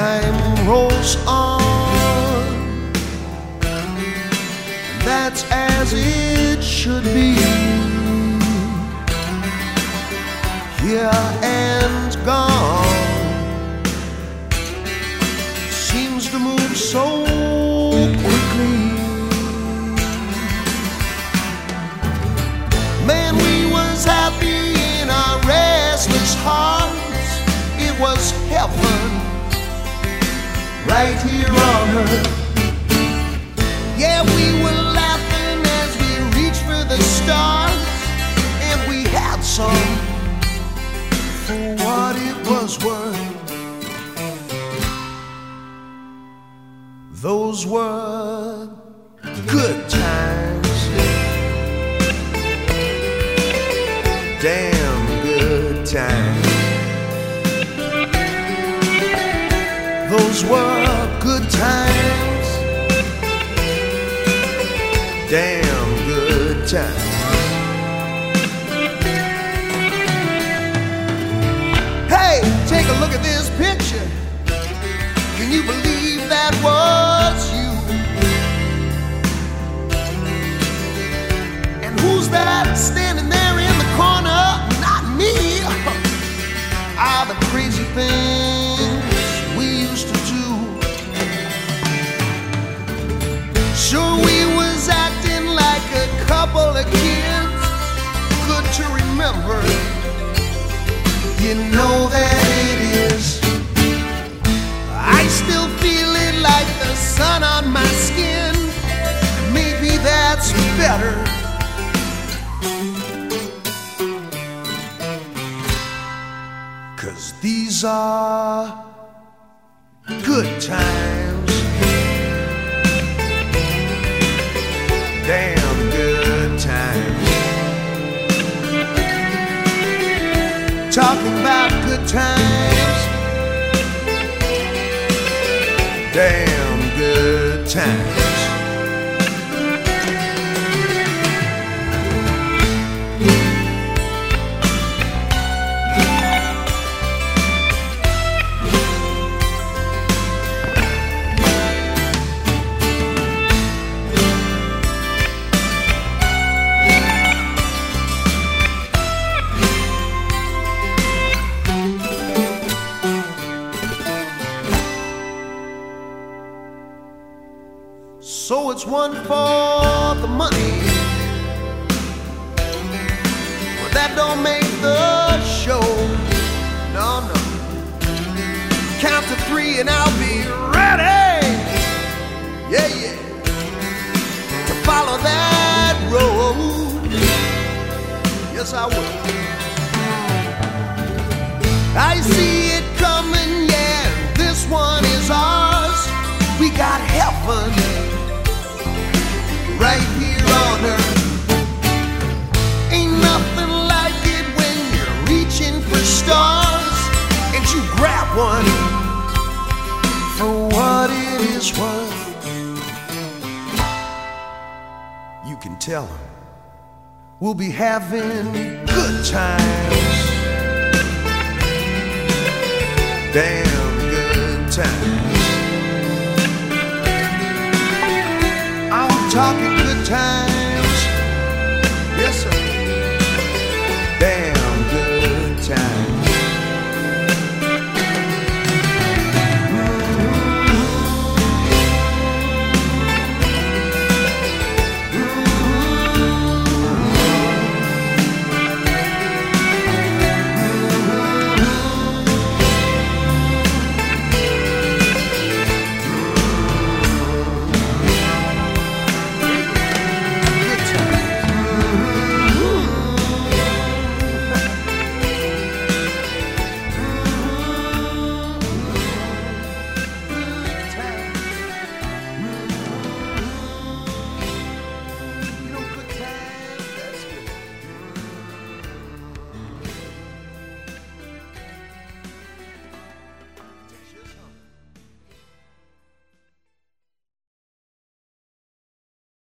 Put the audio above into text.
time rolls on, that's as it should be. Here and gone seems to move so quickly. Man, we was happy in our restless hearts. It was heaven right here on earth. Yeah, we were laughing as we reached for the stars, and we had some for what it was worth. Those were good times, damn good times. Those were good times, damn good times. Hey, take a look at this picture. Can you believe that was you? And who's that standing there in the corner? Not me. Ah, the crazy things we used to do. Sure, we was acting like a couple of kids, good to remember. You know that it is. I still feel it like the sun on my skin. Maybe that's better. Cause these are good times, damn good times. Talking about good times, damn good times. So it's one for the money, but that don't make the show. No, no. Count to 3 and I'll be ready. Yeah, yeah. To follow that road. Yes, I will. I see it coming, yeah. This one is ours. We got heaven right here on earth. Ain't nothing like it when you're reaching for stars and you grab one for what it is worth. You can tell them we'll be having good times, damn good times.